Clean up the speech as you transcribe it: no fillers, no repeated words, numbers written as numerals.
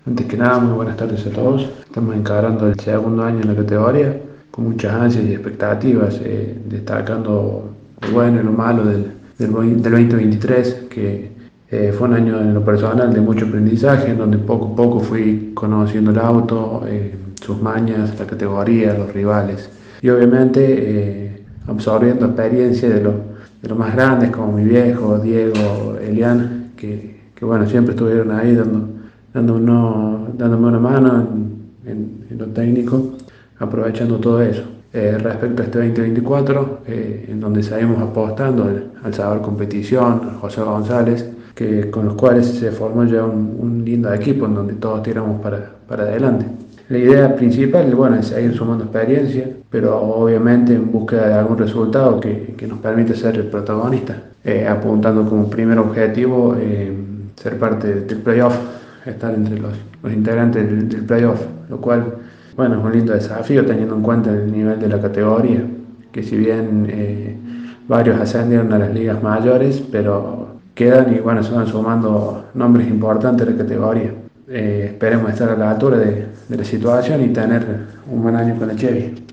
Antes que nada, muy buenas tardes a todos. Estamos encarando el segundo año en la categoría con muchas ansias y expectativas, destacando lo bueno y lo malo del 2023, que fue un año en lo personal de mucho aprendizaje, en donde poco a poco fui conociendo el auto, sus mañas, la categoría, los rivales y obviamente absorbiendo experiencia de los más grandes como mi viejo, Diego, Elian, que bueno, siempre estuvieron ahí dándome una mano en lo técnico, aprovechando todo eso. Respecto a este 2024, en donde seguimos apostando al Saber Competición, a José González, con los cuales se formó ya un lindo equipo en donde todos tiramos para adelante. La idea principal, bueno, es seguir sumando experiencia, pero obviamente en búsqueda de algún resultado que nos permite ser el protagonista, apuntando como primer objetivo ser parte del playoff, estar entre los integrantes del playoff, lo cual, bueno, es un lindo desafío teniendo en cuenta el nivel de la categoría, que si bien varios ascendieron a las ligas mayores, pero quedan y bueno, se van sumando nombres importantes de la categoría. Esperemos estar a la altura de la situación y tener un buen año con el Chevy.